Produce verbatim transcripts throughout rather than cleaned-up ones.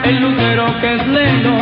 el lucero que es lelo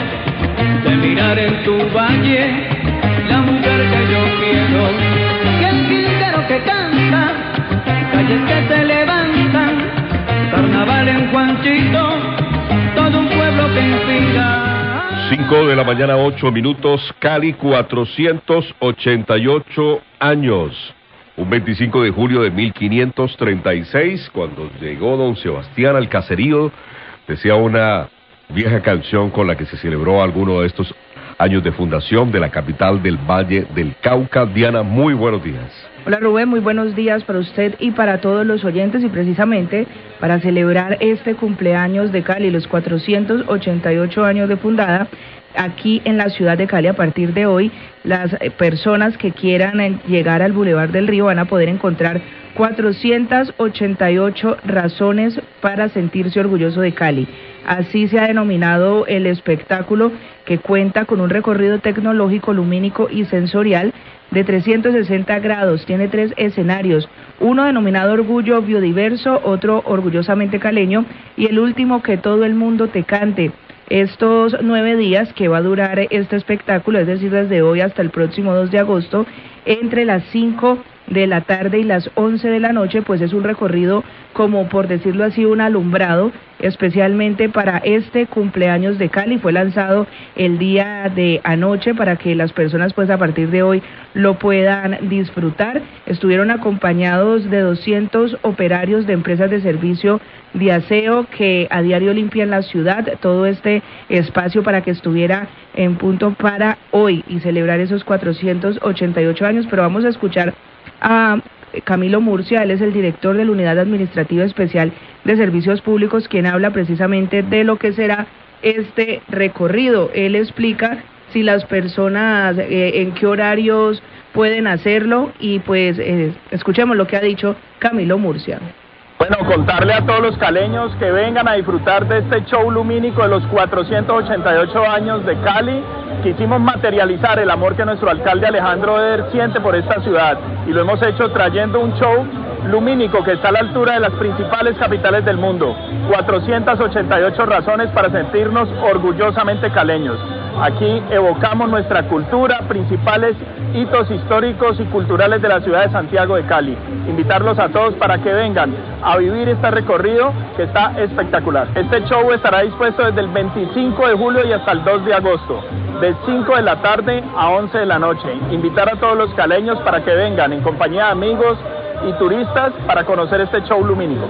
de mirar en tu valle la mujer que yo quiero, que el jilguero que canta, calles que se levantan, carnaval en Juanchito, todo un pueblo que inspira. Cinco de la mañana, ocho minutos, Cali, cuatrocientos ochenta y ocho años. Un veinticinco de julio de mil quinientos treinta y seis, cuando llegó don Sebastián al caserío, decía una vieja canción con la que se celebró alguno de estos años de fundación de la capital del Valle del Cauca. Diana, muy buenos días. Hola Rubén, muy buenos días para usted y para todos los oyentes, y precisamente para celebrar este cumpleaños de Cali, los cuatrocientos ochenta y ocho años de fundada, aquí en la ciudad de Cali. A partir de hoy, las personas que quieran llegar al Boulevard del Río van a poder encontrar cuatrocientas ochenta y ocho razones para sentirse orgulloso de Cali. Así se ha denominado el espectáculo, que cuenta con un recorrido tecnológico, lumínico y sensorial de trescientos sesenta grados. Tiene tres escenarios, uno denominado Orgullo Biodiverso, otro Orgullosamente Caleño y el último Que Todo el Mundo Te Cante. Estos nueve días que va a durar este espectáculo, es decir, desde hoy hasta el próximo dos de agosto, entre las cinco de la tarde y las once de la noche, pues es un recorrido, como por decirlo así, un alumbrado, especialmente para este cumpleaños de Cali. Fue lanzado el día de anoche para que las personas pues a partir de hoy lo puedan disfrutar. Estuvieron acompañados de doscientos operarios de empresas de servicio de aseo que a diario limpian la ciudad, todo este espacio para que estuviera en punto para hoy y celebrar esos cuatrocientos ochenta y ocho años. Pero vamos a escuchar a Camilo Murcia. Él es el director de la Unidad Administrativa Especial de Servicios Públicos, quien habla precisamente de lo que será este recorrido. Él explica si las personas, eh, en qué horarios pueden hacerlo, y pues eh, escuchemos lo que ha dicho Camilo Murcia. Bueno, contarle a todos los caleños que vengan a disfrutar de este show lumínico de los cuatrocientos ochenta y ocho años de Cali. Quisimos materializar el amor que nuestro alcalde Alejandro Eder siente por esta ciudad, y lo hemos hecho trayendo un show lumínico que está a la altura de las principales capitales del mundo. cuatrocientas ochenta y ocho razones para sentirnos orgullosamente caleños. Aquí evocamos nuestra cultura, principales hitos históricos y culturales de la ciudad de Santiago de Cali. Invitarlos a todos para que vengan a vivir este recorrido que está espectacular. Este show estará dispuesto desde el veinticinco de julio y hasta el dos de agosto, de cinco de la tarde a once de la noche. Invitar a todos los caleños para que vengan en compañía de amigos y turistas para conocer este show lumínico.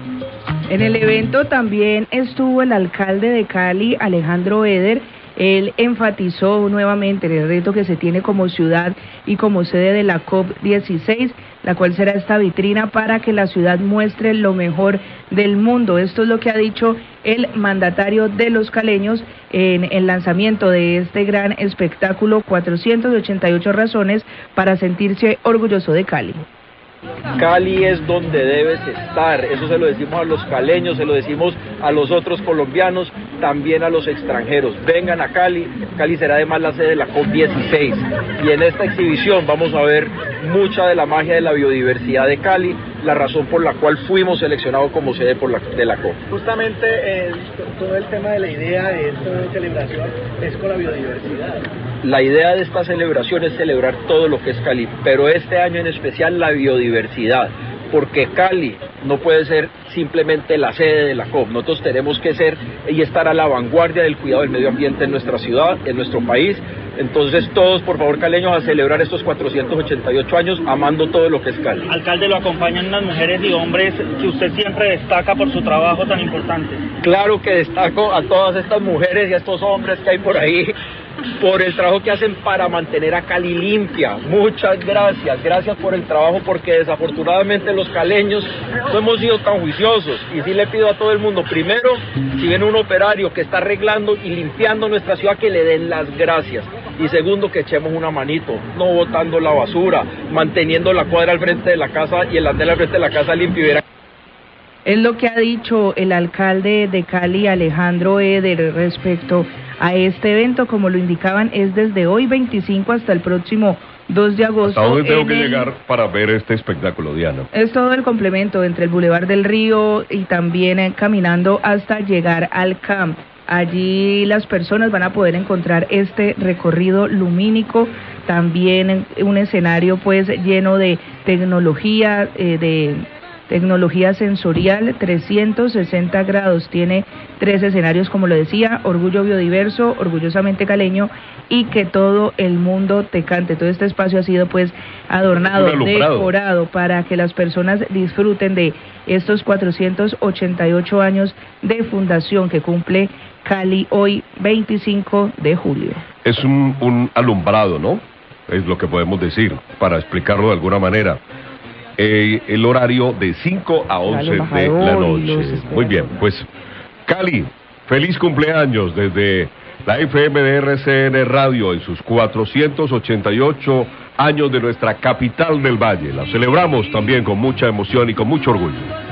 En el evento también estuvo el alcalde de Cali, Alejandro Eder. Él enfatizó nuevamente el reto que se tiene como ciudad y como sede de la COP dieciséis, la cual será esta vitrina para que la ciudad muestre lo mejor del mundo. Esto es lo que ha dicho el mandatario de los caleños en el lanzamiento de este gran espectáculo, cuatrocientas ochenta y ocho razones para sentirse orgulloso de Cali. Cali es donde debes estar, eso se lo decimos a los caleños, se lo decimos a los otros colombianos, también a los extranjeros. Vengan a Cali, Cali será además la sede de la COP dieciséis, y en esta exhibición vamos a ver mucha de la magia de la biodiversidad de Cali, la razón por la cual fuimos seleccionados como sede por la, de la COP. Justamente eh, todo el tema de la idea de esta celebración es con la biodiversidad. La idea de esta celebración es celebrar todo lo que es Cali, pero este año en especial la biodiversidad, porque Cali no puede ser simplemente la sede de la COP. Nosotros tenemos que ser y estar a la vanguardia del cuidado del medio ambiente en nuestra ciudad, en nuestro país. Entonces todos, por favor, caleños, a celebrar estos cuatrocientos ochenta y ocho años amando todo lo que es Cali. Alcalde, lo acompañan unas mujeres y hombres que usted siempre destaca por su trabajo tan importante. Claro que destaco a todas estas mujeres y a estos hombres que hay por ahí, por el trabajo que hacen para mantener a Cali limpia. Muchas gracias, gracias por el trabajo, porque desafortunadamente los caleños no hemos sido tan juiciosos, y sí le pido a todo el mundo, primero, si ven un operario que está arreglando y limpiando nuestra ciudad, que le den las gracias, y segundo, que echemos una manito, no botando la basura, manteniendo la cuadra al frente de la casa y el andén al frente de la casa limpio. Y verán. Es lo que ha dicho el alcalde de Cali, Alejandro Eder, respecto a este evento. Como lo indicaban, es desde hoy veinticinco hasta el próximo dos de agosto. ¿Hasta dónde tengo que el... llegar para ver este espectáculo, Diana? Es todo el complemento entre el Boulevard del Río y también eh, caminando hasta llegar al C A M. Allí las personas van a poder encontrar este recorrido lumínico, también un escenario pues lleno de tecnología, eh, de tecnología sensorial, trescientos sesenta grados, tiene tres escenarios, como lo decía, Orgullo Biodiverso, Orgullosamente Caleño, y Que Todo el Mundo Te Cante. Todo este espacio ha sido pues adornado, decorado, para que las personas disfruten de estos cuatrocientos ochenta y ocho años de fundación que cumple Cali hoy, veinticinco de julio. Es un, un alumbrado, ¿no? Es lo que podemos decir, para explicarlo de alguna manera. Eh, el horario de cinco a once de la noche. Muy bien, pues Cali, feliz cumpleaños desde la F M de R C N Radio en sus cuatrocientos ochenta y ocho años de nuestra capital del Valle. La celebramos también con mucha emoción y con mucho orgullo.